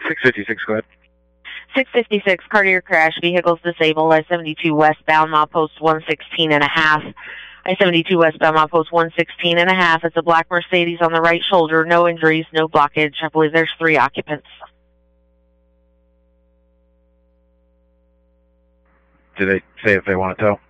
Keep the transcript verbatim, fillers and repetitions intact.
six fifty-six, go ahead. six fifty-six, Cartier crash, vehicles disabled, I seventy-two westbound, milepost one sixteen and a half. I seventy-two westbound, milepost one sixteen and a half. It's a black Mercedes on the right shoulder, no injuries, no blockage. I believe there's three occupants. Did they say if they want to tow?